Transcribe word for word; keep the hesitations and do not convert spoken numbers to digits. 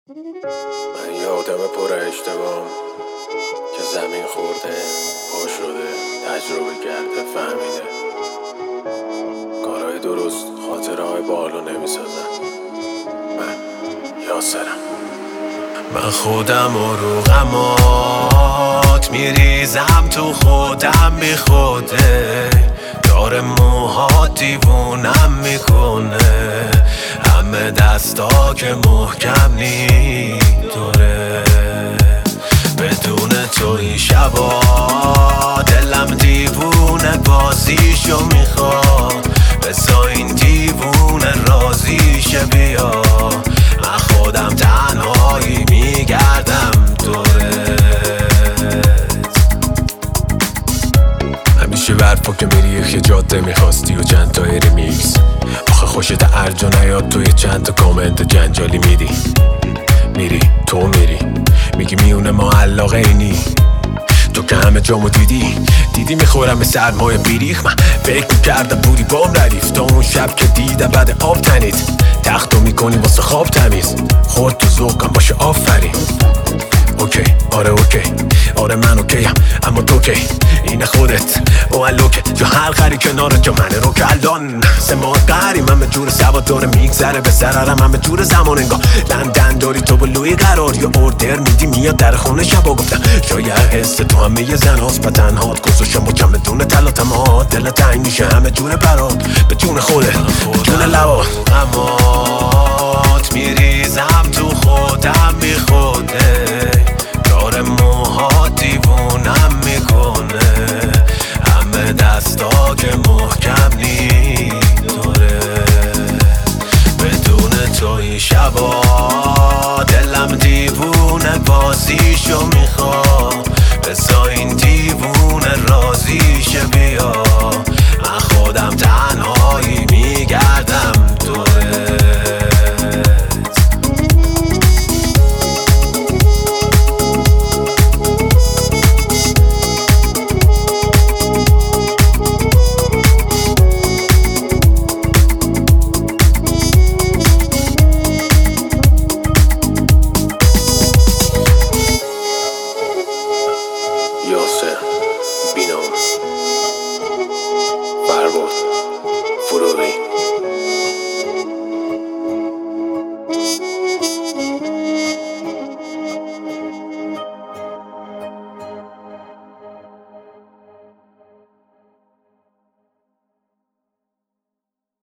من یه آدم پر اشتباهم که زمین خورده، پا شده، تجربه کرده، فهمیده کارهای درست خاطره های بالو نمیسازن. من یاسرم. من خودم و رو غمات میریزم تو خودم بی خوده، دار موهات دیوونم میکنه، همه دستا که محکم نی دوره. بدون تو این شبا دلم دیوونه بازیشو میخواد، بسا این دیوونه رازیشه بیا. من خودم تنهایی میگردم دورت، همیشه برفا که میری یه جاده میخواستی و چند تا ریمیکس. آخه خوشت ارج و نیاد توی چند تا کامنت جنجالی میدی، میری تو میری میگی میونه ما علاقه اینی. تو که همه جامو دیدی دیدی میخورم به سرمایه بیریخ. من فکر میکردم بودی بام ردیف تا اون شب که دیدم بعد آب تنید تختو میکنی واسه خواب تمیز. خورد تو ذوقم باشه آفرین. اوکی آره اوکی آره من اوکیم اما تو کی؟ اینه خودت او الوکه جو حلقری کنارت جو منه رو که الان سه ماه قهریم. همه جور سواد داره میگذره به ضررم، همه جور زمان انگاه لندن داری تو بلوی قرار یا اوردر میدی میاد در خونه شبا. گفتم شاید حس تو همه یه زن هاست و تنهات گذاشم با کم بدون تلاتمات. دل تنگ میشه همه جور برات به جون خوده به جون لبات. امات میریزم تو خودم بی خوده، دار موها دیوونم میکنه، همه دستا که محکم نی دوره. بدون تو این شبا